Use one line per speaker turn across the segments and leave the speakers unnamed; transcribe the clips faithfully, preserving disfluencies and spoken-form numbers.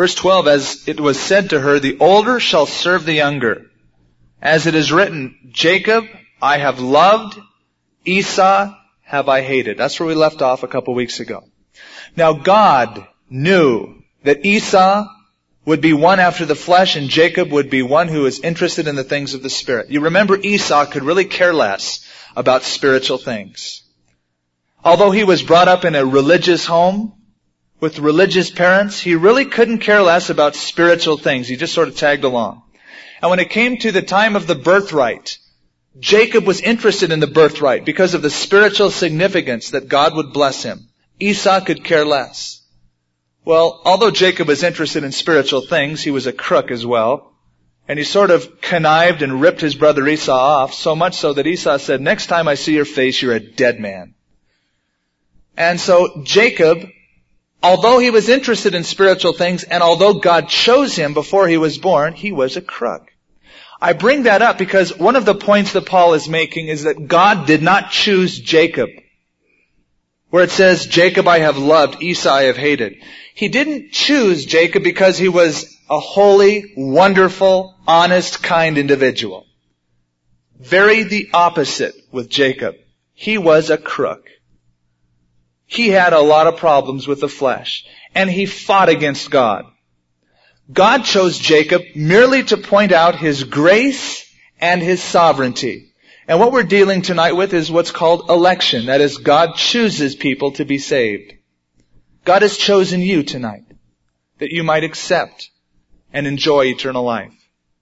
Verse twelve, as it was said to her, the older shall serve the younger. As it is written, Jacob I have loved, Esau have I hated. That's where we left off a couple weeks ago. Now God knew that Esau would be one after the flesh and Jacob would be one who is interested in the things of the Spirit. You remember Esau could really care less about spiritual things. Although he was brought up in a religious home with religious parents, he really couldn't care less about spiritual things. He just sort of tagged along. And when it came to the time of the birthright, Jacob was interested in the birthright because of the spiritual significance that God would bless him. Esau could care less. Well, although Jacob was interested in spiritual things, he was a crook as well. And he sort of connived and ripped his brother Esau off, so much so that Esau said, next time I see your face, you're a dead man. And so Jacob, although he was interested in spiritual things, and although God chose him before he was born, he was a crook. I bring that up because one of the points that Paul is making is that God did not choose Jacob. Where it says, Jacob I have loved, Esau I have hated. He didn't choose Jacob because he was a holy, wonderful, honest, kind individual. Very the opposite with Jacob. He was a crook. He had a lot of problems with the flesh. And he fought against God. God chose Jacob merely to point out His grace and His sovereignty. And what we're dealing tonight with is what's called election. That is, God chooses people to be saved. God has chosen you tonight that you might accept and enjoy eternal life.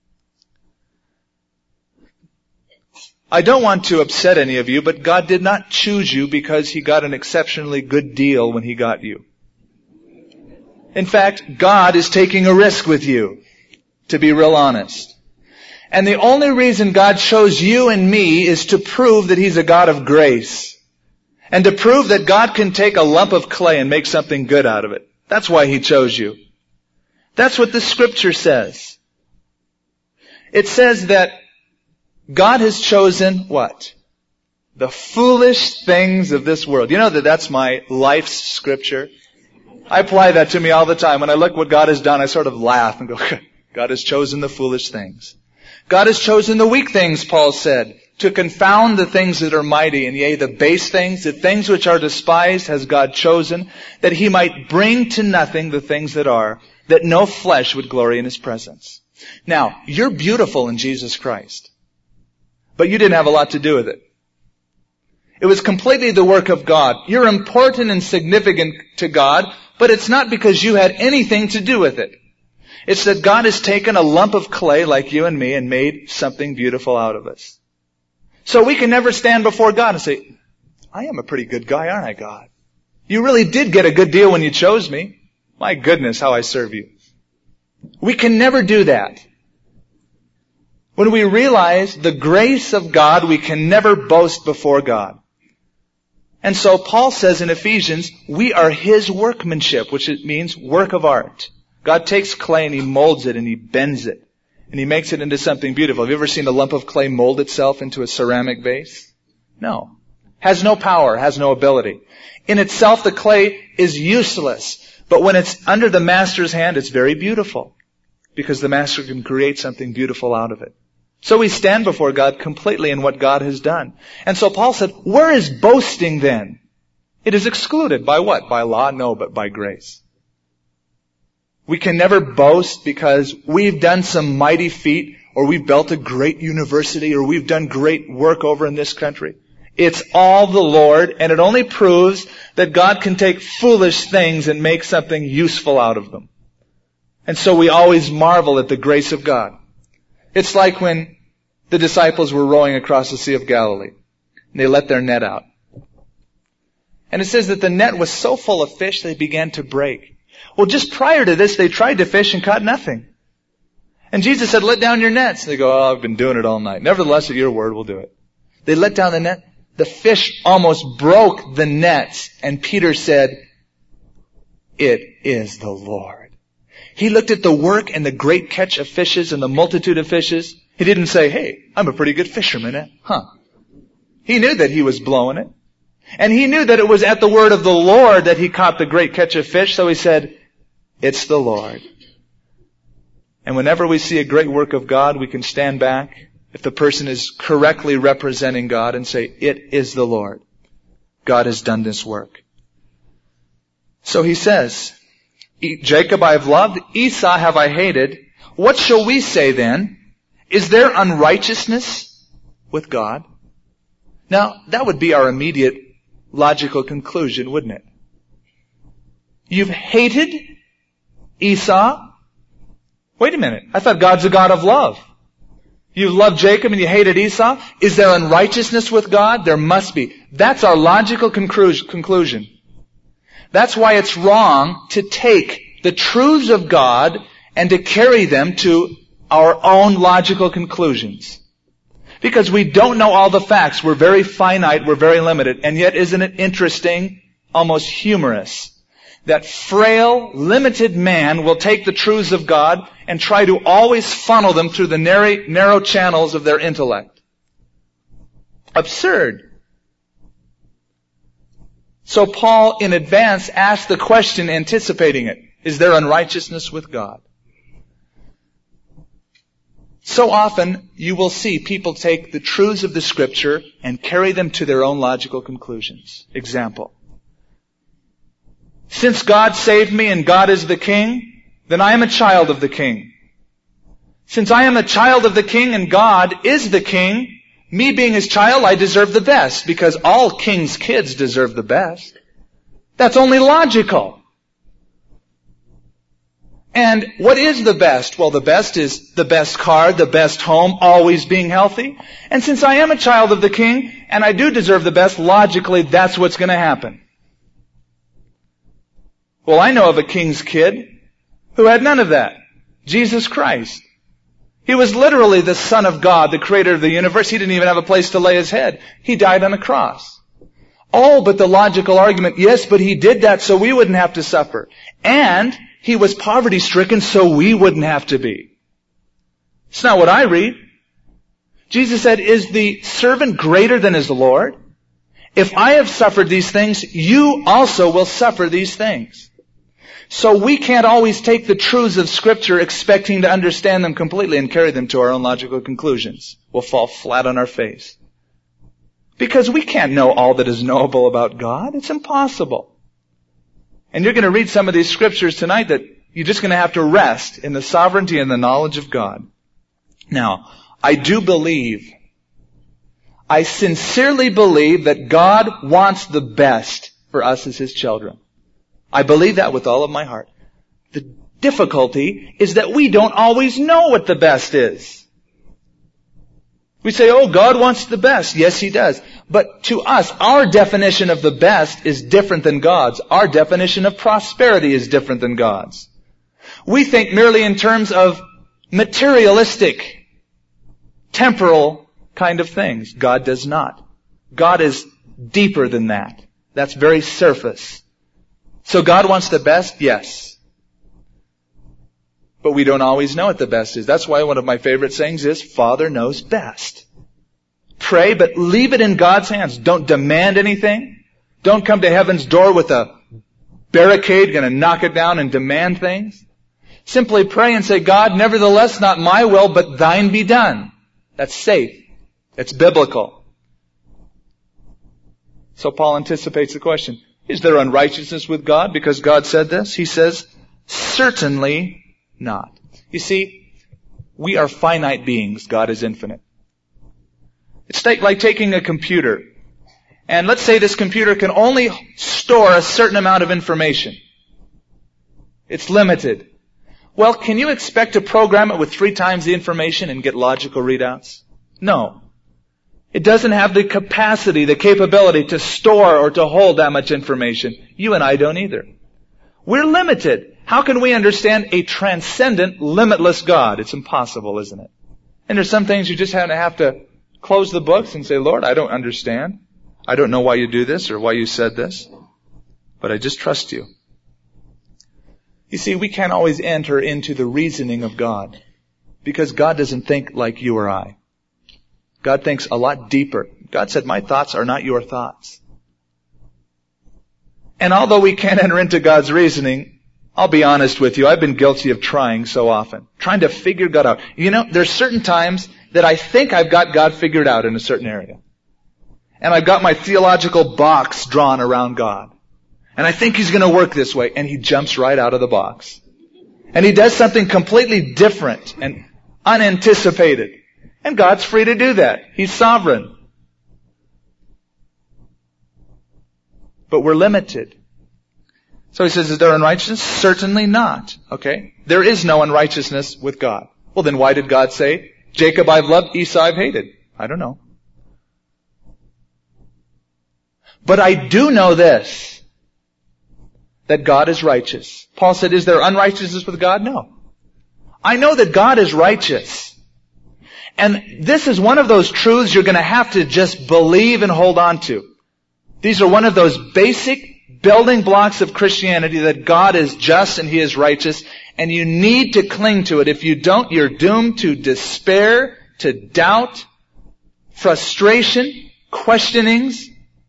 I don't want to upset any of you, but God did not choose you because He got an exceptionally good deal when He got you. In fact, God is taking a risk with you, to be real honest. And the only reason God chose you and me is to prove that He's a God of grace. And to prove that God can take a lump of clay and make something good out of it. That's why He chose you. That's what the Scripture says. It says that God has chosen what? The foolish things of this world. You know that that's my life's scripture? I apply that to me all the time. When I look what God has done, I sort of laugh and go, God has chosen the foolish things. God has chosen the weak things, Paul said, to confound the things that are mighty, and yea, the base things, the things which are despised has God chosen, that He might bring to nothing the things that are, that no flesh would glory in His presence. Now, you're beautiful in Jesus Christ. But you didn't have a lot to do with it. It was completely the work of God. You're important and significant to God, but it's not because you had anything to do with it. It's that God has taken a lump of clay like you and me and made something beautiful out of us. So we can never stand before God and say, I am a pretty good guy, aren't I, God? You really did get a good deal when you chose me. My goodness, how I serve you. We can never do that. When we realize the grace of God, we can never boast before God. And so Paul says in Ephesians, we are His workmanship, which means work of art. God takes clay and He molds it and He bends it. And He makes it into something beautiful. Have you ever seen a lump of clay mold itself into a ceramic vase? No. Has no power, has no ability. In itself, the clay is useless. But when it's under the master's hand, it's very beautiful. Because the master can create something beautiful out of it. So we stand before God completely in what God has done. And so Paul said, where is boasting then? It is excluded. By what? By law? No, but by grace. We can never boast because we've done some mighty feat, or we've built a great university, or we've done great work over in this country. It's all the Lord, and it only proves that God can take foolish things and make something useful out of them. And so we always marvel at the grace of God. It's like when the disciples were rowing across the Sea of Galilee. And they let their net out. And it says that the net was so full of fish they began to break. Well, just prior to this, they tried to fish and caught nothing. And Jesus said, let down your nets. And they go, oh, I've been doing it all night. Nevertheless, at your word, we'll do it. They let down the net. The fish almost broke the nets. And Peter said, it is the Lord. He looked at the work and the great catch of fishes and the multitude of fishes. He didn't say, hey, I'm a pretty good fisherman, eh? Huh. He knew that he was blowing it. And he knew that it was at the word of the Lord that he caught the great catch of fish. So he said, it's the Lord. And whenever we see a great work of God, we can stand back, if the person is correctly representing God, and say, it is the Lord. God has done this work. So he says, Jacob I have loved, Esau have I hated. What shall we say then? Is there unrighteousness with God? Now, that would be our immediate logical conclusion, wouldn't it? You've hated Esau? Wait a minute. I thought God's a God of love. You loved Jacob and you hated Esau? Is there unrighteousness with God? There must be. That's our logical conclusion. That's why it's wrong to take the truths of God and to carry them to our own logical conclusions. Because we don't know all the facts. We're very finite. We're very limited. And yet, isn't it interesting, almost humorous, that frail, limited man will take the truths of God and try to always funnel them through the narrow, narrow channels of their intellect? Absurd. So Paul, in advance, asked the question anticipating it. Is there unrighteousness with God? So often, you will see people take the truths of the Scripture and carry them to their own logical conclusions. Example. Since God saved me and God is the King, then I am a child of the King. Since I am a child of the King and God is the King, me being His child, I deserve the best, because all King's kids deserve the best. That's only logical. And what is the best? Well, the best is the best car, the best home, always being healthy. And since I am a child of the King, and I do deserve the best, logically, that's what's going to happen. Well, I know of a king's kid who had none of that. Jesus Christ. He was literally the Son of God, the creator of the universe. He didn't even have a place to lay His head. He died on a cross. Oh, but the logical argument, yes, but He did that so we wouldn't have to suffer. And He was poverty-stricken so we wouldn't have to be. It's not what I read. Jesus said, is the servant greater than his Lord? If I have suffered these things, you also will suffer these things. So we can't always take the truths of Scripture expecting to understand them completely and carry them to our own logical conclusions. We'll fall flat on our face. Because we can't know all that is knowable about God. It's impossible. And you're going to read some of these Scriptures tonight that you're just going to have to rest in the sovereignty and the knowledge of God. Now, I do believe, I sincerely believe that God wants the best for us as His children. I believe that with all of my heart. The difficulty is that we don't always know what the best is. We say, oh, God wants the best. Yes, He does. But to us, our definition of the best is different than God's. Our definition of prosperity is different than God's. We think merely in terms of materialistic, temporal kind of things. God does not. God is deeper than that. That's very surface. So God wants the best? Yes. But we don't always know what the best is. That's why one of my favorite sayings is, Father knows best. Pray, but leave it in God's hands. Don't demand anything. Don't come to heaven's door with a barricade, going to knock it down and demand things. Simply pray and say, God, nevertheless, not my will, but thine be done. That's safe. It's biblical. So Paul anticipates the question. Is there unrighteousness with God because God said this? He says, certainly not. You see, we are finite beings. God is infinite. It's like taking a computer. And let's say this computer can only store a certain amount of information. It's limited. Well, can you expect to program it with three times the information and get logical readouts? No. It doesn't have the capacity, the capability to store or to hold that much information. You and I don't either. We're limited. How can we understand a transcendent, limitless God? It's impossible, isn't it? And there's some things you just have to have to close the books and say, Lord, I don't understand. I don't know why you do this or why you said this. But I just trust you. You see, we can't always enter into the reasoning of God because God doesn't think like you or I. God thinks a lot deeper. God said, my thoughts are not your thoughts. And although we can't enter into God's reasoning, I'll be honest with you, I've been guilty of trying so often. Trying to figure God out. You know, there's certain times that I think I've got God figured out in a certain area. And I've got my theological box drawn around God. And I think He's going to work this way. And He jumps right out of the box. And He does something completely different and unanticipated. And God's free to do that. He's sovereign. But we're limited. So He says, is there unrighteousness? Certainly not. Okay? There is no unrighteousness with God. Well, then why did God say, Jacob I've loved, Esau I've hated? I don't know. But I do know this, that God is righteous. Paul said, is there unrighteousness with God? No. I know that God is righteous. And this is one of those truths you're going to have to just believe and hold on to. These are one of those basic building blocks of Christianity, that God is just and He is righteous, and you need to cling to it. If you don't, you're doomed to despair, to doubt, frustration, questionings.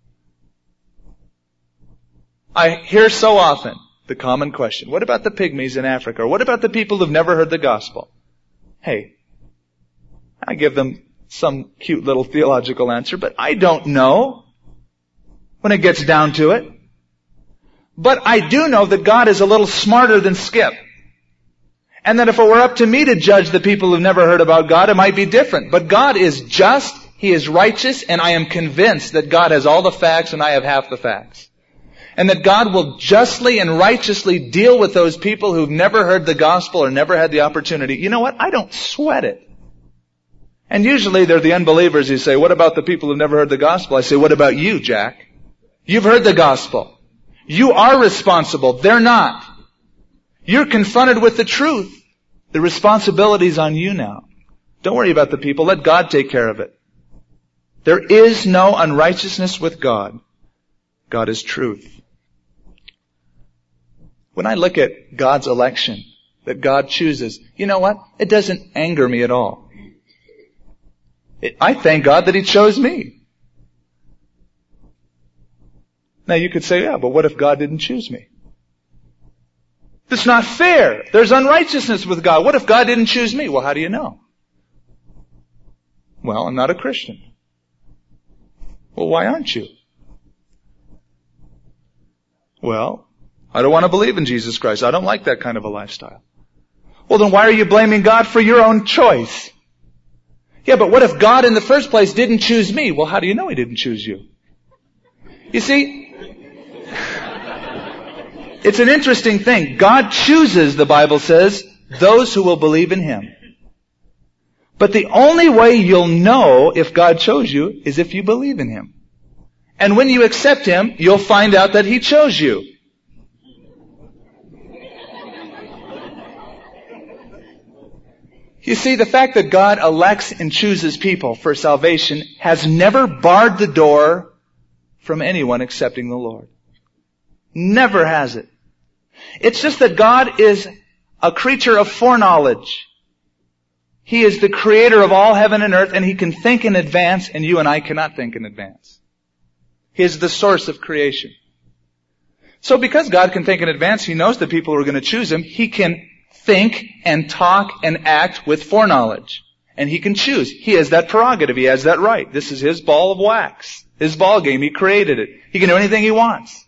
I hear so often the common question, what about the pygmies in Africa? Or what about the people who've never heard the gospel? Hey, I give them some cute little theological answer, but I don't know when it gets down to it. But I do know that God is a little smarter than Skip. And that if it were up to me to judge the people who've never heard about God, it might be different. But God is just, He is righteous, and I am convinced that God has all the facts and I have half the facts. And that God will justly and righteously deal with those people who've never heard the gospel or never had the opportunity. You know what? I don't sweat it. And usually they're the unbelievers who say, what about the people who've never heard the gospel? I say, what about you, Jack? You've heard the gospel. You are responsible. They're not. You're confronted with the truth. The responsibility's on you now. Don't worry about the people. Let God take care of it. There is no unrighteousness with God. God is truth. When I look at God's election, that God chooses, you know what? It doesn't anger me at all. It, I thank God that He chose me. Now you could say, yeah, but what if God didn't choose me? That's not fair. There's unrighteousness with God. What if God didn't choose me? Well, how do you know? Well, I'm not a Christian. Well, why aren't you? Well, I don't want to believe in Jesus Christ. I don't like that kind of a lifestyle. Well, then why are you blaming God for your own choice? Yeah, but what if God in the first place didn't choose me? Well, how do you know He didn't choose you? You see, it's an interesting thing. God chooses, the Bible says, those who will believe in Him. But the only way you'll know if God chose you is if you believe in Him. And when you accept Him, you'll find out that He chose you. You see, the fact that God elects and chooses people for salvation has never barred the door from anyone accepting the Lord. Never has it. It's just that God is a creature of foreknowledge. He is the creator of all heaven and earth, and He can think in advance, and you and I cannot think in advance. He is the source of creation. So because God can think in advance, He knows the people who are going to choose Him. He can think and talk and act with foreknowledge. And He can choose. He has that prerogative. He has that right. This is His ball of wax. His ball game. He created it. He can do anything He wants.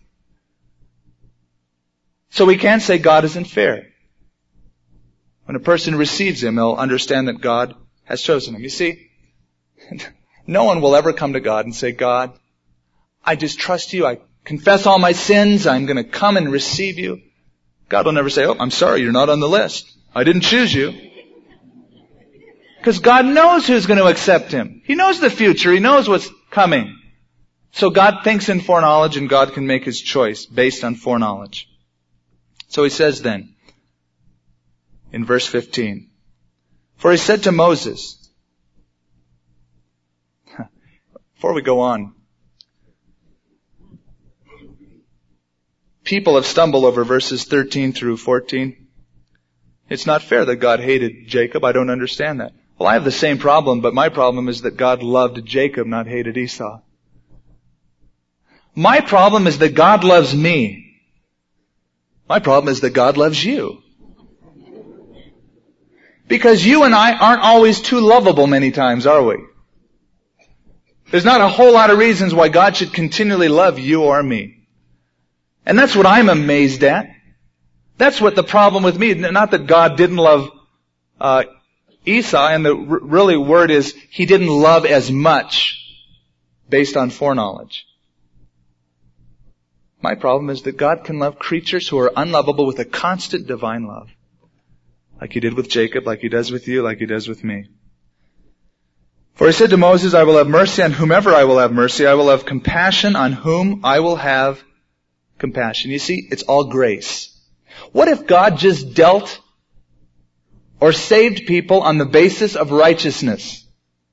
So we can't say God isn't fair. When a person receives Him, they'll understand that God has chosen him. You see, no one will ever come to God and say, God, I just trust You. I confess all my sins. I'm going to come and receive You. God will never say, oh, I'm sorry, you're not on the list. I didn't choose you. Because God knows who's going to accept Him. He knows the future. He knows what's coming. So God thinks in foreknowledge, and God can make His choice based on foreknowledge. So He says then, in verse fifteen, for He said to Moses, before we go on, people have stumbled over verses thirteen through fourteen. It's not fair that God hated Jacob. I don't understand that. Well, I have the same problem, but my problem is that God loved Jacob, not hated Esau. My problem is that God loves me. My problem is that God loves you. Because you and I aren't always too lovable many times, are we? There's not a whole lot of reasons why God should continually love you or me. And that's what I'm amazed at. That's what the problem with me, not that God didn't love uh, Esau, and the r- really word is he didn't love as much based on foreknowledge. My problem is that God can love creatures who are unlovable with a constant divine love. Like he did with Jacob, like he does with you, like he does with me. For he said to Moses, I will have mercy on whomever I will have mercy. I will have compassion on whom I will have compassion. You see, it's all grace. What if God just dealt or saved people on the basis of righteousness?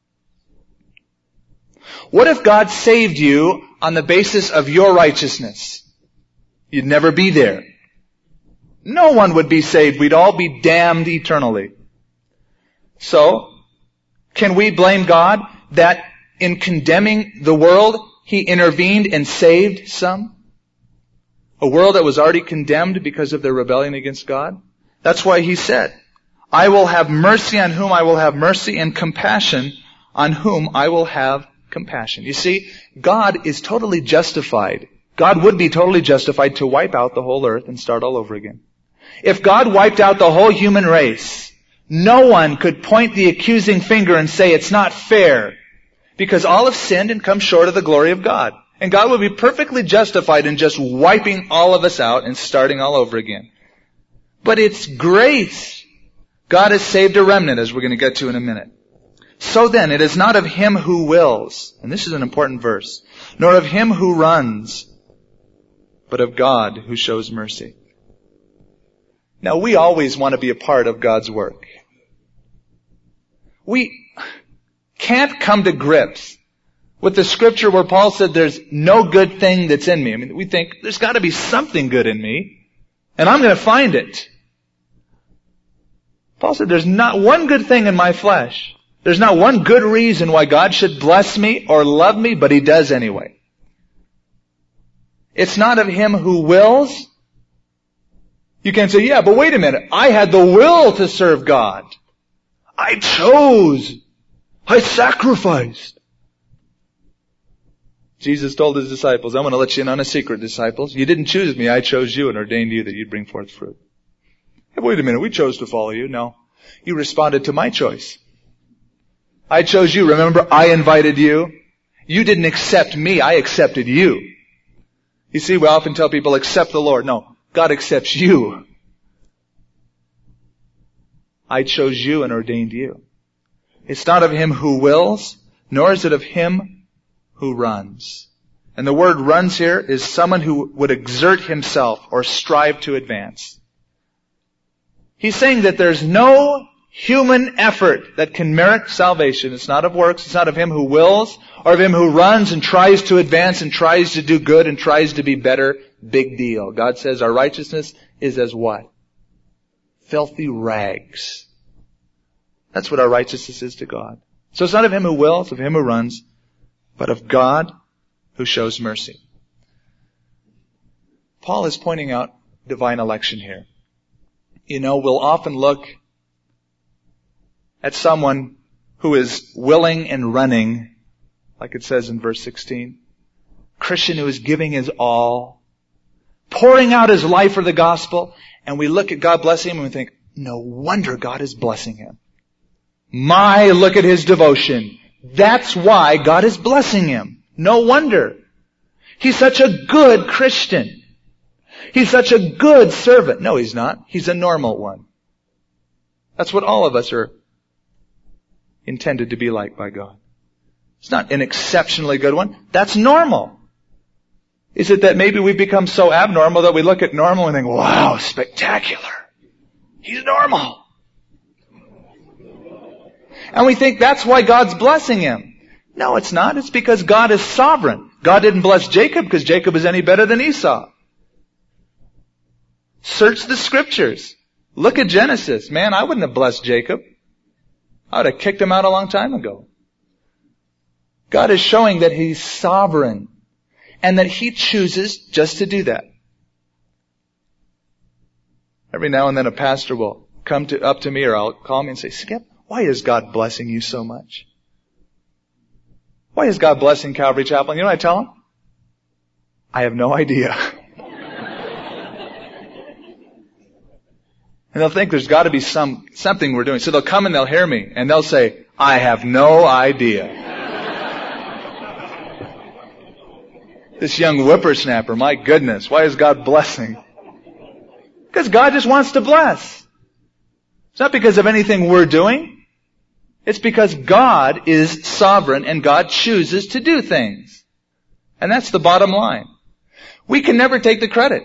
What if God saved you on the basis of your righteousness? You'd never be there. No one would be saved. We'd all be damned eternally. So, can we blame God that in condemning the world, He intervened and saved some? A world that was already condemned because of their rebellion against God? That's why He said, I will have mercy on whom I will have mercy, and compassion on whom I will have compassion. You see, God is totally justified. God would be totally justified to wipe out the whole earth and start all over again. If God wiped out the whole human race, no one could point the accusing finger and say it's not fair, because all have sinned and come short of the glory of God. And God would be perfectly justified in just wiping all of us out and starting all over again. But it's grace. God has saved a remnant, as we're going to get to in a minute. So then, it is not of him who wills, and this is an important verse, nor of him who runs, but of God who shows mercy. Now, we always want to be a part of God's work. We can't come to grips with the scripture where Paul said there's no good thing that's in me. I mean, we think there's got to be something good in me, and I'm going to find it. Paul said there's not one good thing in my flesh. There's not one good reason why God should bless me or love me, but He does anyway. It's not of him who wills. You can't say, yeah, but wait a minute. I had the will to serve God. I chose. I sacrificed. Jesus told His disciples, I'm going to let you in on a secret, disciples. You didn't choose me. I chose you and ordained you that you'd bring forth fruit. Hey, wait a minute. We chose to follow you. No. You responded to my choice. I chose you. Remember, I invited you. You didn't accept me. I accepted you. You see, we often tell people, accept the Lord. No. God accepts you. I chose you and ordained you. It's not of him who wills, nor is it of him who runs. And the word runs here is someone who would exert himself or strive to advance. He's saying that there's no human effort that can merit salvation. It's not of works. It's not of him who wills or of him who runs and tries to advance and tries to do good and tries to be better. Big deal. God says our righteousness is as what? Filthy rags. That's what our righteousness is to God. So it's not of him who wills, of him who runs, but of God who shows mercy. Paul is pointing out divine election here. You know, we'll often look at someone who is willing and running, like it says in verse sixteen. Christian who is giving his all, pouring out his life for the gospel, and we look at God blessing him and we think, no wonder God is blessing him. My, look at his devotion. That's why God is blessing him. No wonder. He's such a good Christian. He's such a good servant. No, he's not. He's a normal one. That's what all of us are intended to be like by God. It's not an exceptionally good one. That's normal. Is it that maybe we've become so abnormal that we look at normal and think, wow, spectacular. He's normal. And we think that's why God's blessing him. No, it's not. It's because God is sovereign. God didn't bless Jacob because Jacob is any better than Esau. Search the scriptures. Look at Genesis. Man, I wouldn't have blessed Jacob. I would have kicked him out a long time ago. God is showing that He's sovereign and that He chooses just to do that. Every now and then a pastor will come to, up to me or I'll call me and say, Skip, why is God blessing you so much? Why is God blessing Calvary Chapel? And you know what I tell them? I have no idea. And they'll think there's got to be some something we're doing. So they'll come and they'll hear me and they'll say, I have no idea. This young whippersnapper, my goodness, why is God blessing? Because God just wants to bless. It's not because of anything we're doing. It's because God is sovereign and God chooses to do things. And that's the bottom line. We can never take the credit.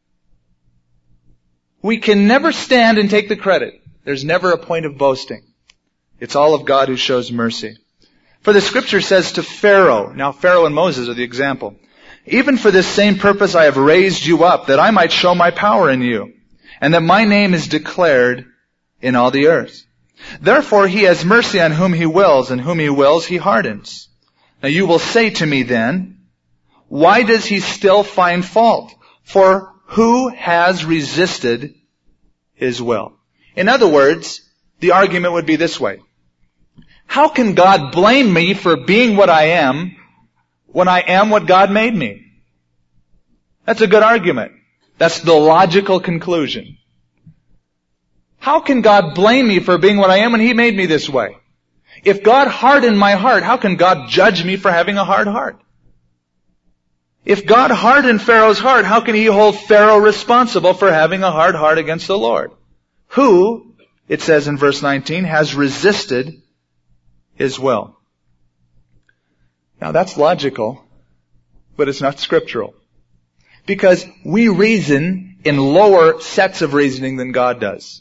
We can never stand and take the credit. There's never a point of boasting. It's all of God who shows mercy. For the scripture says to Pharaoh, now Pharaoh and Moses are the example, even for this same purpose I have raised you up, that I might show my power in you, and that my name is declared in all the earth. Therefore he has mercy on whom he wills, and whom he wills he hardens. Now you will say to me then, why does he still find fault? For who has resisted his will? In other words, the argument would be this way. How can God blame me for being what I am when I am what God made me? That's a good argument. That's the logical conclusion. How can God blame me for being what I am when He made me this way? If God hardened my heart, how can God judge me for having a hard heart? If God hardened Pharaoh's heart, how can He hold Pharaoh responsible for having a hard heart against the Lord? Who, it says in verse nineteen, has resisted His will. Now that's logical, but it's not scriptural. Because we reason in lower sets of reasoning than God does.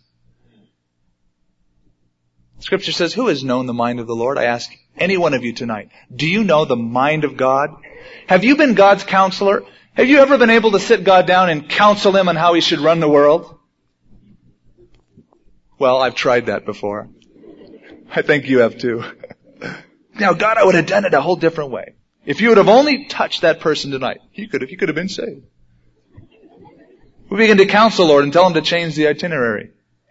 Scripture says, who has known the mind of the Lord? I ask any one of you tonight. Do you know the mind of God? Have you been God's counselor? Have you ever been able to sit God down and counsel Him on how He should run the world? Well, I've tried that before. I think you have too. Now, God, I would have done it a whole different way. If you would have only touched that person tonight, he could have, he could have been saved. We begin to counsel, Lord, and tell Him to change the itinerary.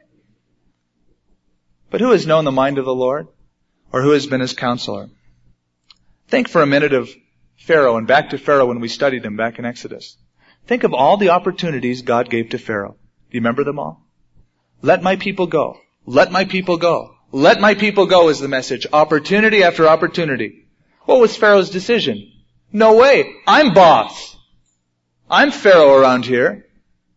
But who has known the mind of the Lord? Or who has been His counselor? Think for a minute of Pharaoh, and back to Pharaoh when we studied him back in Exodus. Think of all the opportunities God gave to Pharaoh. Do you remember them all? Let my people go. Let my people go. Let my people go is the message. Opportunity after opportunity. What was Pharaoh's decision? No way. I'm boss. I'm Pharaoh around here.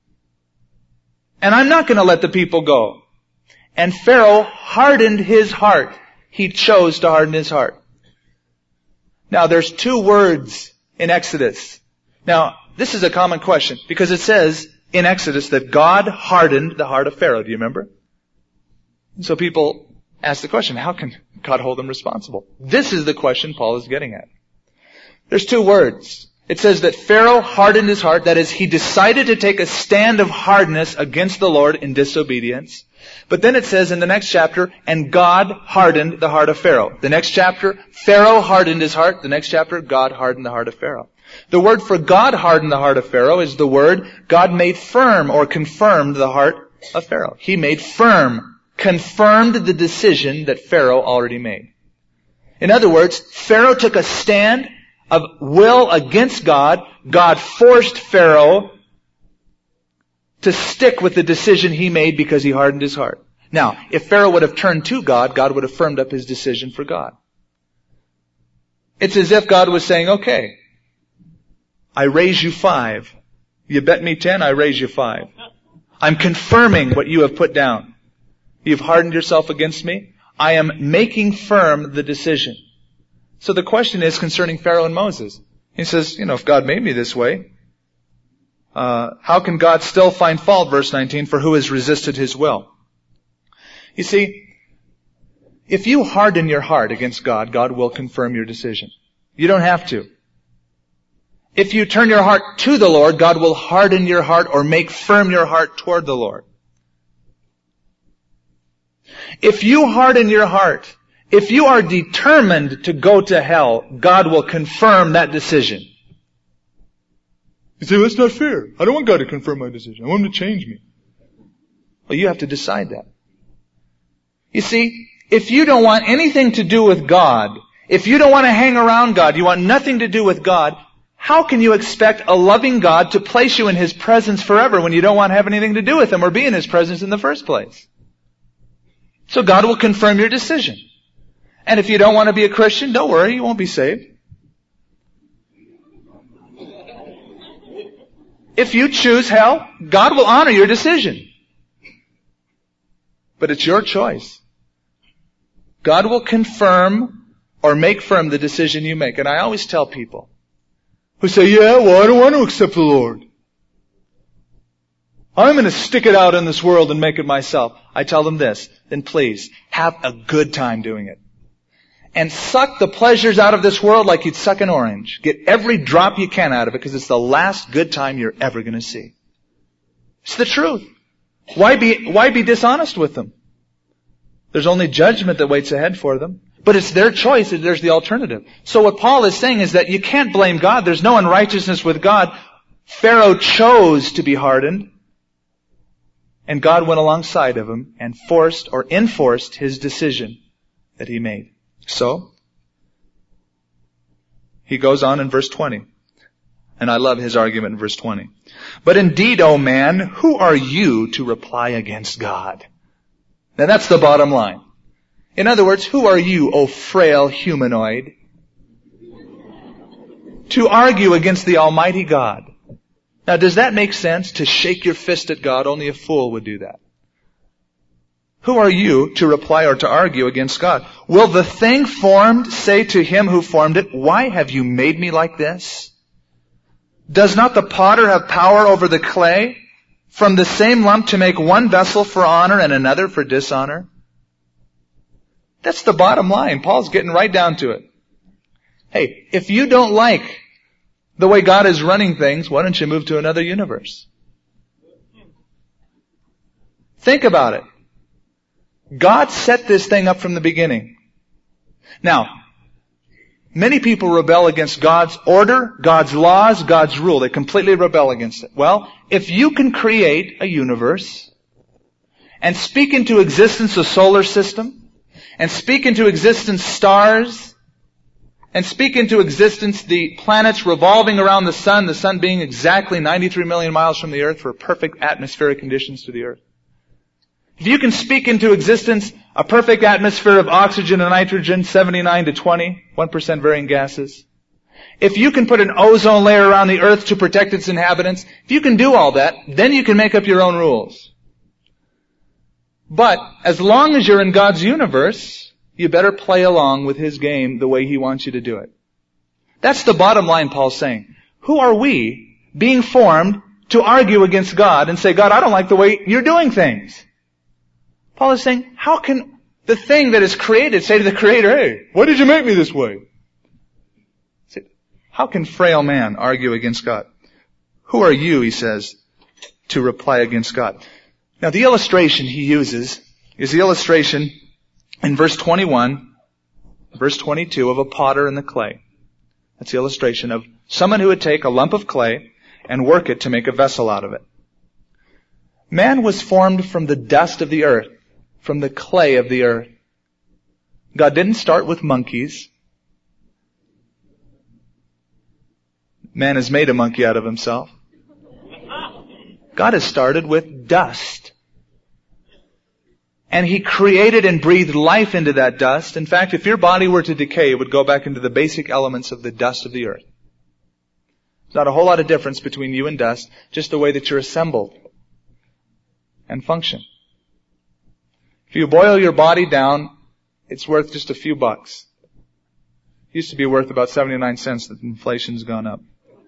And I'm not going to let the people go. And Pharaoh hardened his heart. He chose to harden his heart. Now, there's two words in Exodus. Now, this is a common question because it says in Exodus that God hardened the heart of Pharaoh. Do you remember? So people ask the question, how can God hold them responsible? This is the question Paul is getting at. There's two words. It says that Pharaoh hardened his heart. That is, he decided to take a stand of hardness against the Lord in disobedience. But then it says in the next chapter, and God hardened the heart of Pharaoh. The next chapter, Pharaoh hardened his heart. The next chapter, God hardened the heart of Pharaoh. The word for God hardened the heart of Pharaoh is the word God made firm or confirmed the heart of Pharaoh. He made firm, confirmed the decision that Pharaoh already made. In other words, Pharaoh took a stand of will against God. God forced Pharaoh to stick with the decision he made because he hardened his heart. Now, if Pharaoh would have turned to God, God would have firmed up his decision for God. It's as if God was saying, okay, I raise you five. You bet me ten, I raise you five. I'm confirming what you have put down. You've hardened yourself against me. I am making firm the decision. So the question is concerning Pharaoh and Moses. He says, you know, if God made me this way, uh, how can God still find fault, verse nineteen, for who has resisted His will? You see, if you harden your heart against God, God will confirm your decision. You don't have to. If you turn your heart to the Lord, God will harden your heart or make firm your heart toward the Lord. If you harden your heart, if you are determined to go to hell, God will confirm that decision. You say, well, that's not fair. I don't want God to confirm my decision. I want Him to change me. Well, you have to decide that. You see, if you don't want anything to do with God, if you don't want to hang around God, you want nothing to do with God, how can you expect a loving God to place you in His presence forever when you don't want to have anything to do with Him or be in His presence in the first place? So God will confirm your decision. And if you don't want to be a Christian, don't worry, you won't be saved. If you choose hell, God will honor your decision. But it's your choice. God will confirm or make firm the decision you make. And I always tell people who say, yeah, well, I don't want to accept the Lord. I'm going to stick it out in this world and make it myself. I tell them this, then please, have a good time doing it. And suck the pleasures out of this world like you'd suck an orange. Get every drop you can out of it because it's the last good time you're ever going to see. It's the truth. Why be, why be dishonest with them? There's only judgment that waits ahead for them. But it's their choice. There's the alternative. So what Paul is saying is that you can't blame God. There's no unrighteousness with God. Pharaoh chose to be hardened. And God went alongside of him and forced or enforced his decision that he made. So, he goes on in verse twenty. And I love his argument in verse twenty. But indeed, O man, who are you to reply against God? Now that's the bottom line. In other words, who are you, O frail humanoid, to argue against the Almighty God? Now does that make sense? To shake your fist at God? Only a fool would do that. Who are you to reply or to argue against God? Will the thing formed say to him who formed it, why have you made me like this? Does not the potter have power over the clay, from the same lump to make one vessel for honor and another for dishonor? That's the bottom line. Paul's getting right down to it. Hey, if you don't like the way God is running things, why don't you move to another universe? Think about it. God set this thing up from the beginning. Now, many people rebel against God's order, God's laws, God's rule. They completely rebel against it. Well, if you can create a universe and speak into existence a solar system and speak into existence stars and speak into existence the planets revolving around the sun, the sun being exactly ninety-three million miles from the earth for perfect atmospheric conditions to the earth. If you can speak into existence a perfect atmosphere of oxygen and nitrogen, seventy-nine to twenty, one percent varying gases. If you can put an ozone layer around the earth to protect its inhabitants, if you can do all that, then you can make up your own rules. But as long as you're in God's universe, you better play along with His game the way He wants you to do it. That's the bottom line Paul's saying. Who are we being formed to argue against God and say, God, I don't like the way you're doing things? Paul is saying, how can the thing that is created say to the Creator, hey, why did you make me this way? How can frail man argue against God? Who are you, he says, to reply against God? Now the illustration he uses is the illustration in verse twenty-one, verse twenty-two of a potter and the clay. That's the illustration of someone who would take a lump of clay and work it to make a vessel out of it. Man was formed from the dust of the earth, from the clay of the earth. God didn't start with monkeys. Man has made a monkey out of himself. God has started with dust. And He created and breathed life into that dust. In fact, if your body were to decay, it would go back into the basic elements of the dust of the earth. There's not a whole lot of difference between you and dust, just the way that you're assembled and function. If you boil your body down, it's worth just a few bucks. It used to be worth about seventy-nine cents that inflation's gone up.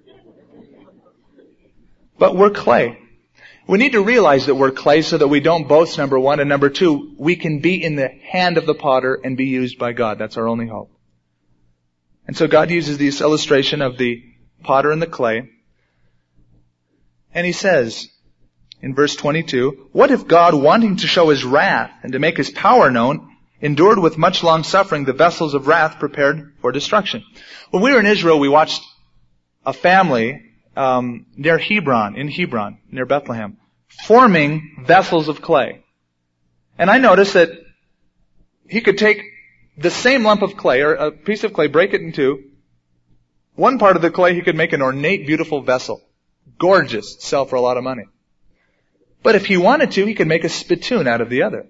But we're clay. We need to realize that we're clay so that we don't boast, number one, and number two, we can be in the hand of the potter and be used by God. That's our only hope. And so God uses this illustration of the potter and the clay. And He says, in verse twenty-two, what if God, wanting to show His wrath and to make His power known, endured with much long suffering the vessels of wrath prepared for destruction? When we were in Israel, we watched a family um, near Hebron, in Hebron, near Bethlehem, forming vessels of clay. And I noticed that he could take the same lump of clay, or a piece of clay, break it in two. One part of the clay he could make an ornate, beautiful vessel. Gorgeous, sell for a lot of money. But if he wanted to, he could make a spittoon out of the other.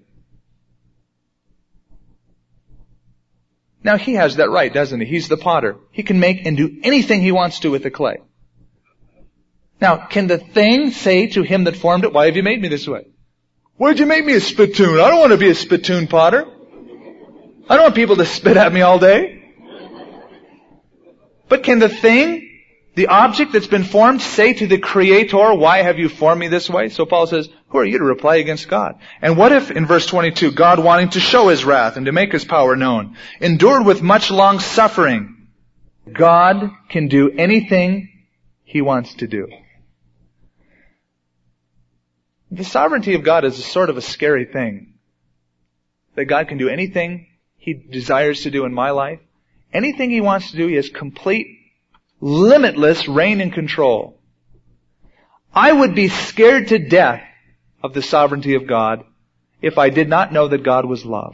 Now he has that right, doesn't he? He's the potter. He can make and do anything he wants to with the clay. Now, can the thing say to him that formed it, why have you made me this way? Why'd you make me a spittoon? I don't want to be a spittoon potter. I don't want people to spit at me all day. But can the thing, the object that's been formed, say to the Creator, why have you formed me this way? So Paul says, who are you to reply against God? And what if, in verse twenty-two, God wanting to show His wrath and to make His power known, endured with much long suffering? God can do anything He wants to do. The sovereignty of God is a sort of a scary thing. That God can do anything He desires to do in my life. Anything He wants to do, He has complete, limitless reign and control. I would be scared to death of the sovereignty of God if I did not know that God was love.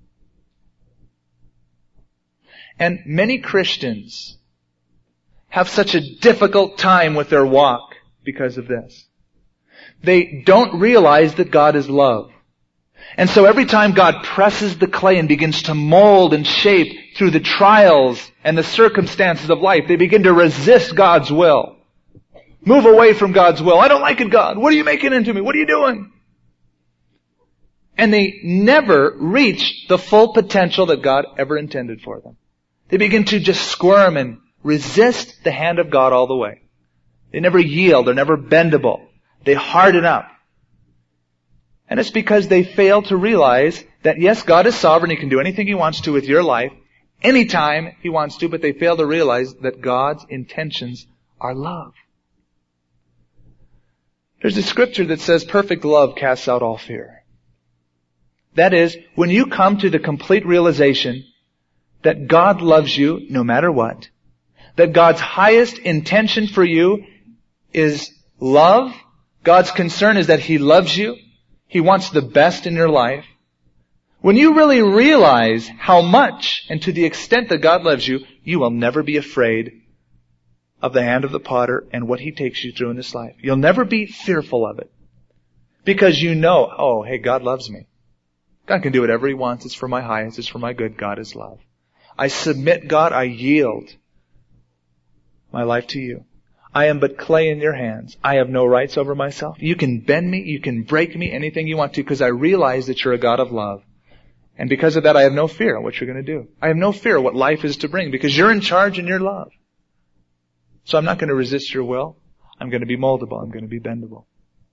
And many Christians have such a difficult time with their walk because of this. They don't realize that God is love. And so every time God presses the clay and begins to mold and shape through the trials and the circumstances of life, they begin to resist God's will. Move away from God's will. I don't like it, God. What are you making into me? What are you doing? And they never reach the full potential that God ever intended for them. They begin to just squirm and resist the hand of God all the way. They never yield. They're never bendable. They harden up. And it's because they fail to realize that yes, God is sovereign. He can do anything He wants to with your life, anytime He wants to, but they fail to realize that God's intentions are love. There's a scripture that says perfect love casts out all fear. That is, when you come to the complete realization that God loves you no matter what, that God's highest intention for you is love, God's concern is that He loves you, He wants the best in your life. When you really realize how much and to the extent that God loves you, you will never be afraid of the hand of the potter and what He takes you through in this life. You'll never be fearful of it. Because you know, oh, hey, God loves me. God can do whatever He wants. It's for my highest. It's for my good. God is love. I submit, God. I yield my life to You. I am but clay in Your hands. I have no rights over myself. You can bend me. You can break me. Anything You want to, because I realize that You're a God of love. And because of that, I have no fear of what You're going to do. I have no fear of what life is to bring, because You're in charge and You're love. So I'm not going to resist Your will. I'm going to be moldable. I'm going to be bendable.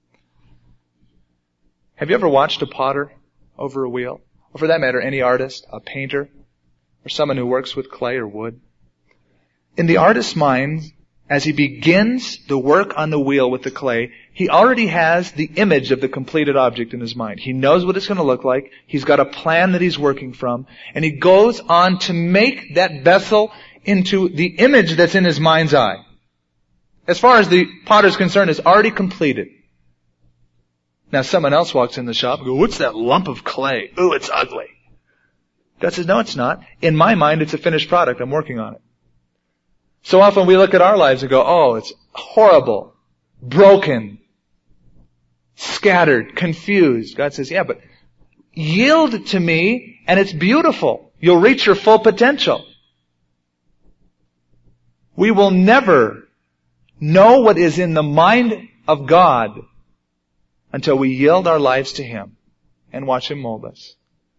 Have you ever watched a potter over a wheel? Or for that matter, any artist, a painter, or someone who works with clay or wood? In the artist's mind, as he begins the work on the wheel with the clay, he already has the image of the completed object in his mind. He knows what it's going to look like. He's got a plan that he's working from. And he goes on to make that vessel into the image that's in his mind's eye. As far as the potter's concerned, it's already completed. Now someone else walks in the shop and goes, what's that lump of clay? Ooh, it's ugly. God says, no, it's not. In my mind, it's a finished product. I'm working on it. So often we look at our lives and go, oh, it's horrible, broken, scattered, confused. God says, yeah, but yield to me and it's beautiful. You'll reach your full potential. We will never know what is in the mind of God until we yield our lives to Him and watch Him mold us.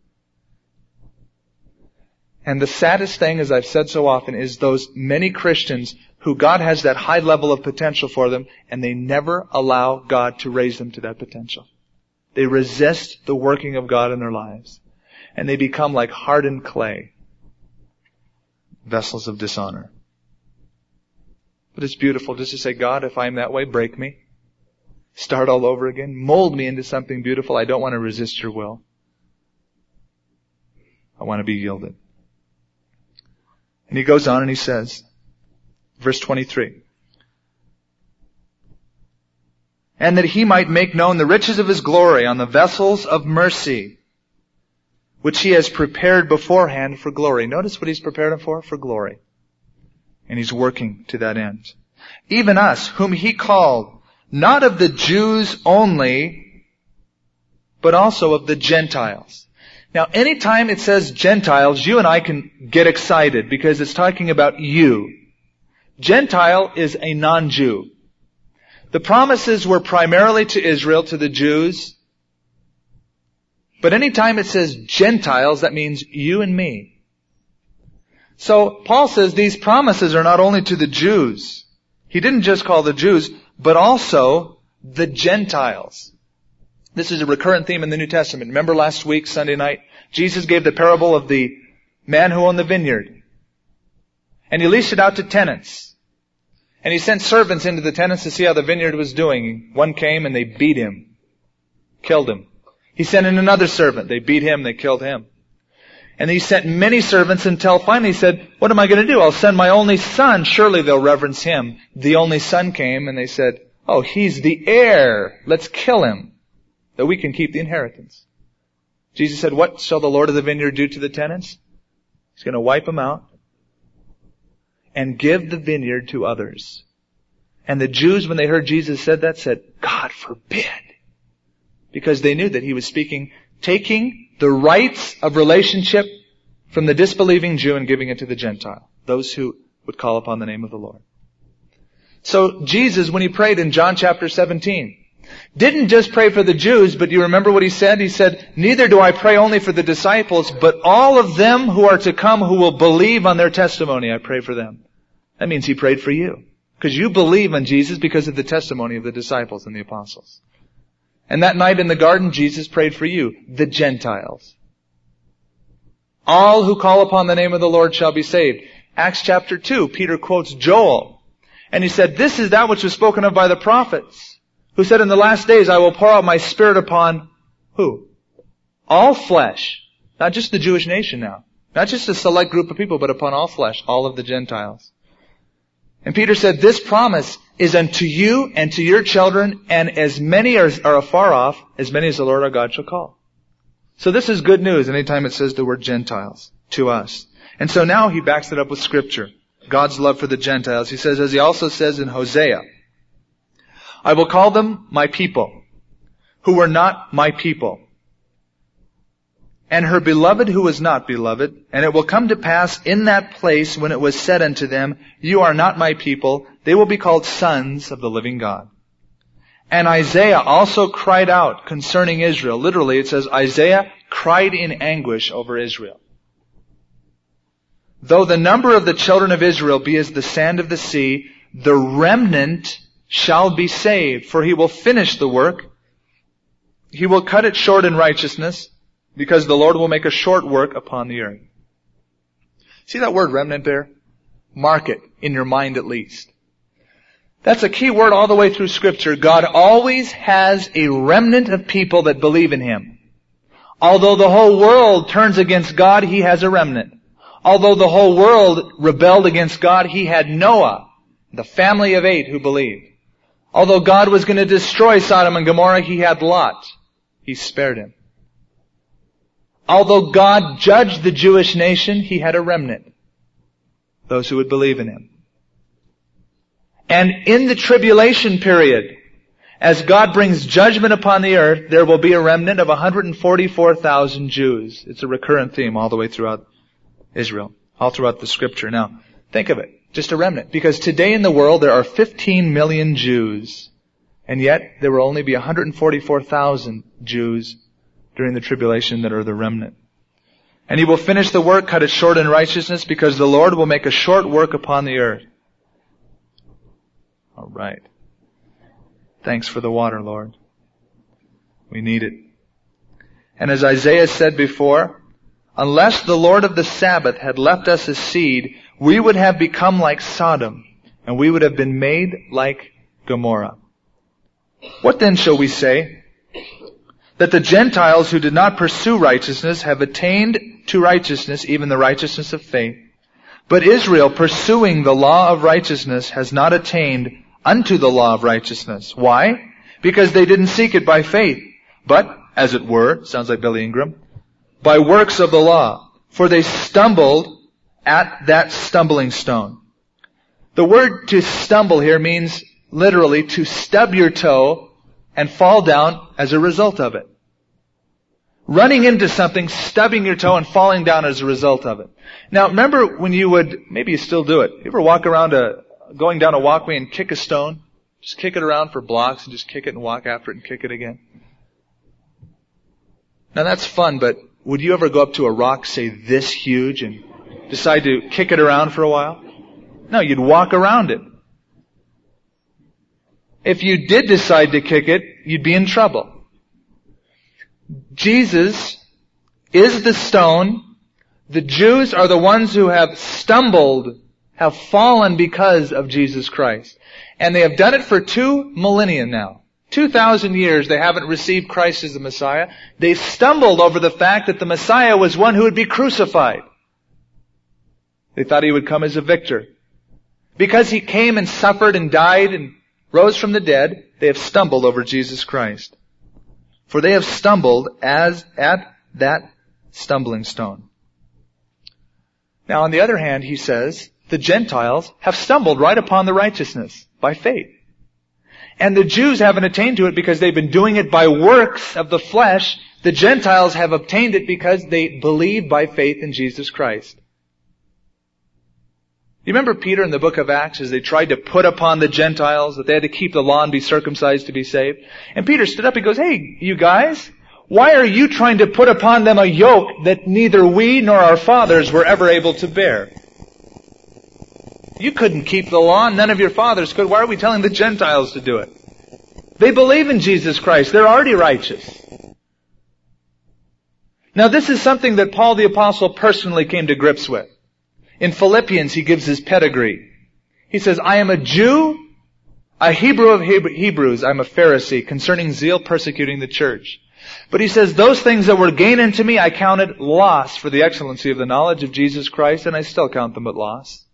And the saddest thing, as I've said so often, is those many Christians who God has that high level of potential for them, and they never allow God to raise them to that potential. They resist the working of God in their lives. And they become like hardened clay, vessels of dishonor. But it's beautiful just to say, God, if I'm that way, break me. Start all over again. Mold me into something beautiful. I don't want to resist Your will. I want to be yielded. And he goes on and he says, verse twenty-three, and that he might make known the riches of his glory on the vessels of mercy, which he has prepared beforehand for glory. Notice what he's prepared them for? For glory. And he's working to that end. Even us, whom he called, not of the Jews only, but also of the Gentiles. Now, anytime it says Gentiles, you and I can get excited because it's talking about you. Gentile is a non-Jew. The promises were primarily to Israel, to the Jews. But anytime it says Gentiles, that means you and me. So, Paul says these promises are not only to the Jews. He didn't just call the Jews, but also the Gentiles. This is a recurrent theme in the New Testament. Remember last week, Sunday night, Jesus gave the parable of the man who owned the vineyard. And he leased it out to tenants. And he sent servants into the tenants to see how the vineyard was doing. One came and they beat him. Killed him. He sent in another servant. They beat him, they killed him. And he sent many servants until finally he said, what am I going to do? I'll send my only son. Surely they'll reverence him. The only son came and they said, oh, he's the heir. Let's kill him, that we can keep the inheritance. Jesus said, what shall the Lord of the vineyard do to the tenants? He's going to wipe them out and give the vineyard to others. And the Jews, when they heard Jesus said that, said, God forbid. Because they knew that he was speaking, taking the rights of relationship from the disbelieving Jew and giving it to the Gentile, those who would call upon the name of the Lord. So Jesus, when he prayed in John chapter seventeen, didn't just pray for the Jews, but you remember what he said? He said, neither do I pray only for the disciples, but all of them who are to come who will believe on their testimony, I pray for them. That means he prayed for you. Because you believe on Jesus because of the testimony of the disciples and the apostles. And that night in the garden, Jesus prayed for you, the Gentiles. All who call upon the name of the Lord shall be saved. Acts chapter two, Peter quotes Joel. And he said, this is that which was spoken of by the prophets, who said, in the last days I will pour out my Spirit upon who? All flesh. Not just the Jewish nation now. Not just a select group of people, but upon all flesh, all of the Gentiles. And Peter said, this promise is unto you and to your children, and as many are, are afar off, as many as the Lord our God shall call. So this is good news anytime it says the word Gentiles to us. And so now he backs it up with Scripture. God's love for the Gentiles. He says, as he also says in Hosea, I will call them my people, who were not my people, and her beloved who was not beloved. And it will come to pass in that place when it was said unto them, you are not my people, they will be called sons of the living God. And Isaiah also cried out concerning Israel. Literally it says Isaiah cried in anguish over Israel. Though the number of the children of Israel be as the sand of the sea, the remnant shall be saved, for he will finish the work. He will cut it short in righteousness, because the Lord will make a short work upon the earth. See that word remnant there? Mark it in your mind at least. That's a key word all the way through Scripture. God always has a remnant of people that believe in Him. Although the whole world turns against God, He has a remnant. Although the whole world rebelled against God, He had Noah, the family of eight who believed. Although God was going to destroy Sodom and Gomorrah, He had Lot. He spared him. Although God judged the Jewish nation, He had a remnant. Those who would believe in Him. And in the tribulation period, as God brings judgment upon the earth, there will be a remnant of one hundred forty-four thousand Jews. It's a recurrent theme all the way throughout Israel, all throughout the Scripture. Now, think of it. Just a remnant. Because today in the world there are fifteen million Jews, and yet there will only be one hundred forty-four thousand Jews during the tribulation that are the remnant. And He will finish the work, cut it short in righteousness, because the Lord will make a short work upon the earth. All right. Thanks for the water, Lord. We need it. And as Isaiah said before, unless the Lord of the Sabbath had left us a seed, we would have become like Sodom, and we would have been made like Gomorrah. What then shall we say? That the Gentiles who did not pursue righteousness have attained to righteousness, even the righteousness of faith. But Israel, pursuing the law of righteousness, has not attained unto the law of righteousness. Why? because they didn't seek it by faith, but, as it were, sounds like Billy Ingram, by works of the law. For they stumbled at that stumbling stone. The word to stumble here means literally to stub your toe and fall down as a result of it. Running into something, stubbing your toe and falling down as a result of it. Now remember when you would, maybe you still do it, you ever walk around a, going down a walkway and kick a stone? Just kick it around for blocks and just kick it and walk after it and kick it again. Now that's fun, but would you ever go up to a rock, say this huge, and decide to kick it around for a while? No, you'd walk around it. If you did decide to kick it, you'd be in trouble. Jesus is the stone. The Jews are the ones who have stumbled, have fallen because of Jesus Christ. And they have done it for two millennia now. Two thousand years they haven't received Christ as the Messiah. They stumbled over the fact that the Messiah was one who would be crucified. They thought he would come as a victor. Because he came and suffered and died and rose from the dead, they have stumbled over Jesus Christ. For they have stumbled as at that stumbling stone. Now on the other hand, he says, the Gentiles have stumbled right upon the righteousness by faith. And the Jews haven't attained to it because they've been doing it by works of the flesh. The Gentiles have obtained it because they believe by faith in Jesus Christ. You remember Peter in the book of Acts as they tried to put upon the Gentiles that they had to keep the law and be circumcised to be saved? And Peter stood up and goes, hey, you guys, why are you trying to put upon them a yoke that neither we nor our fathers were ever able to bear? You couldn't keep the law, none of your fathers could. Why are we telling the Gentiles to do it? They believe in Jesus Christ. They're already righteous. Now this is something that Paul the Apostle personally came to grips with. In Philippians, he gives his pedigree. He says, I am a Jew, a Hebrew of Hebrews. I'm a Pharisee, concerning zeal persecuting the church. But he says, those things that were gain unto me, I counted loss for the excellency of the knowledge of Jesus Christ, and I still count them but loss.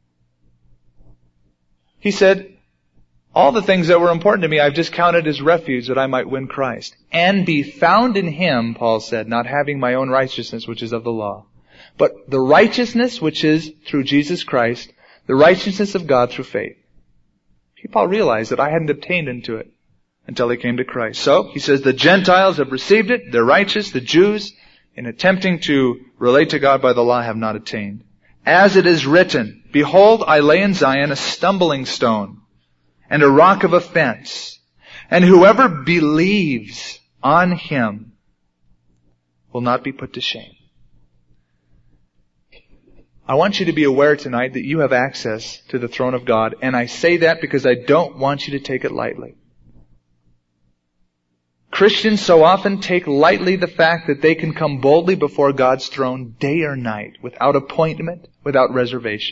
He said, all the things that were important to me, I've just counted as refuge that I might win Christ. And be found in Him, Paul said, not having my own righteousness, which is of the law, but the righteousness which is through Jesus Christ, the righteousness of God through faith. Paul realized that I hadn't obtained into it until he came to Christ. So, he says, the Gentiles have received it, they're righteous, the Jews, in attempting to relate to God by the law, have not attained. As it is written, behold, I lay in Zion a stumbling stone and a rock of offense, and whoever believes on Him will not be put to shame. I want you to be aware tonight that you have access to the throne of God, and I say that because I don't want you to take it lightly. Christians so often take lightly the fact that they can come boldly before God's throne day or night, without appointment, without reservation.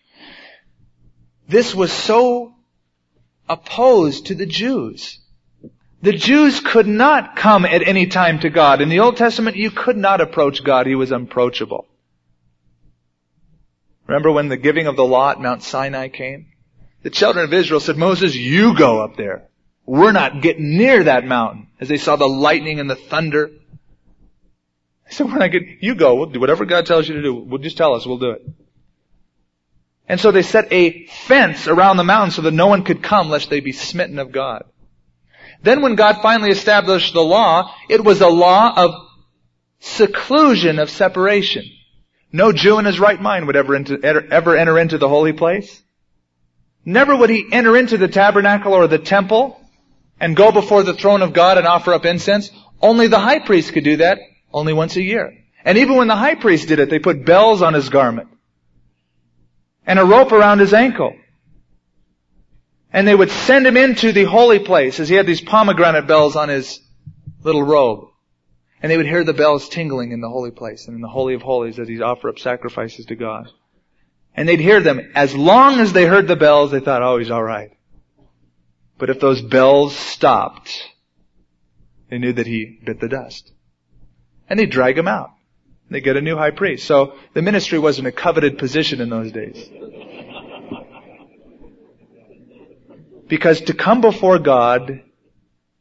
This was so opposed to the Jews. The Jews could not come at any time to God. In the Old Testament, you could not approach God. He was unapproachable. Remember when the giving of the law at Mount Sinai came? The children of Israel said, Moses, you go up there. We're not getting near that mountain. As they saw the lightning and the thunder. They said, we're not getting, you go. We'll do whatever God tells you to do. We'll just tell us. We'll do it. And so they set a fence around the mountain so that no one could come lest they be smitten of God. Then when God finally established the law, it was a law of seclusion, of separation. No Jew in his right mind would ever, into, ever enter into the holy place. Never would he enter into the tabernacle or the temple and go before the throne of God and offer up incense. Only the high priest could do that only once a year. And even when the high priest did it, they put bells on his garment and a rope around his ankle. And they would send him into the holy place as he had these pomegranate bells on his little robe. And they would hear the bells tingling in the holy place and in the Holy of Holies as he'd offer up sacrifices to God. And they'd hear them. As long as they heard the bells, they thought, oh, he's all right. But if those bells stopped, they knew that he bit the dust. And they'd drag him out. They'd get a new high priest. So the ministry wasn't a coveted position in those days. Because to come before God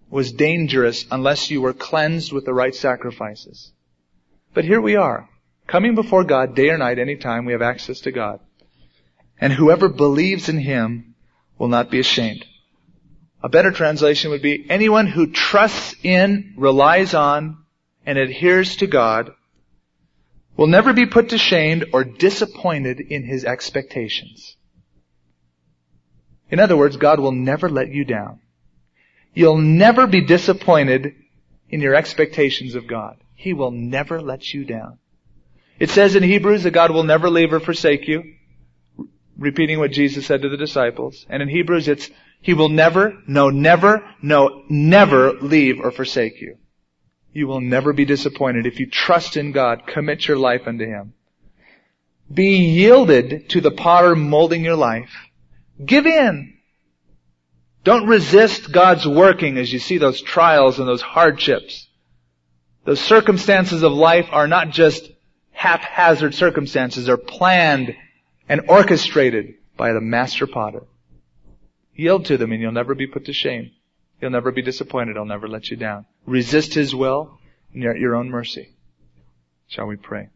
was dangerous unless you were cleansed with the right sacrifices. But here we are, coming before God day or night, anytime we have access to God. And whoever believes in Him will not be ashamed. A better translation would be, anyone who trusts in, relies on, and adheres to God will never be put to shame or disappointed in His expectations. In other words, God will never let you down. You'll never be disappointed in your expectations of God. He will never let you down. It says in Hebrews that God will never leave or forsake you, repeating what Jesus said to the disciples. And in Hebrews it's, He will never, no, never, no, never leave or forsake you. You will never be disappointed if you trust in God, commit your life unto Him. Be yielded to the potter molding your life. Give in. Don't resist God's working as you see those trials and those hardships. Those circumstances of life are not just haphazard circumstances. They're planned and orchestrated by the master potter. Yield to them and you'll never be put to shame. You'll never be disappointed. He'll never let you down. Resist His will and you're at your own mercy. Shall we pray?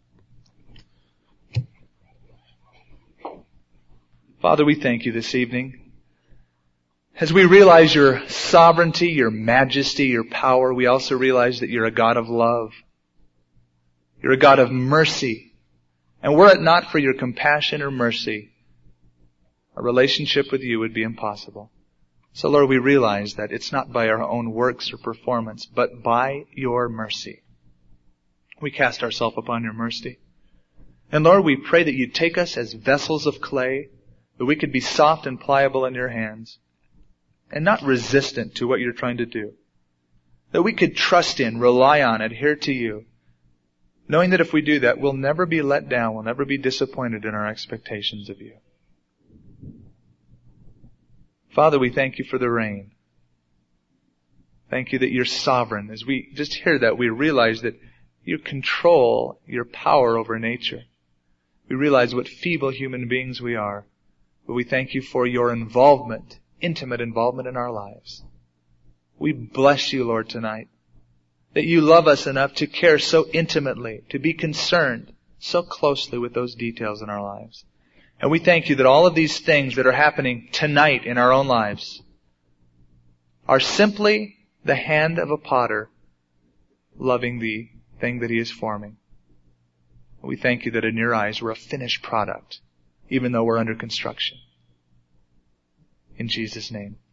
Father, we thank You this evening. As we realize Your sovereignty, Your majesty, Your power, we also realize that You're a God of love. You're a God of mercy. And were it not for Your compassion or mercy, a relationship with You would be impossible. So Lord, we realize that it's not by our own works or performance, but by Your mercy. We cast ourselves upon Your mercy. And Lord, we pray that You take us as vessels of clay, that we could be soft and pliable in Your hands, and not resistant to what You're trying to do. That we could trust in, rely on, adhere to You, knowing that if we do that, we'll never be let down, we'll never be disappointed in our expectations of You. Father, we thank You for the rain. Thank You that You're sovereign. As we just hear that, we realize that You control Your power over nature. We realize what feeble human beings we are. But we thank You for Your involvement, intimate involvement in our lives. We bless You, Lord, tonight. That You love us enough to care so intimately, to be concerned so closely with those details in our lives. And we thank You that all of these things that are happening tonight in our own lives are simply the hand of a potter loving the thing that he is forming. We thank You that in Your eyes we're a finished product, even though we're under construction. In Jesus' name.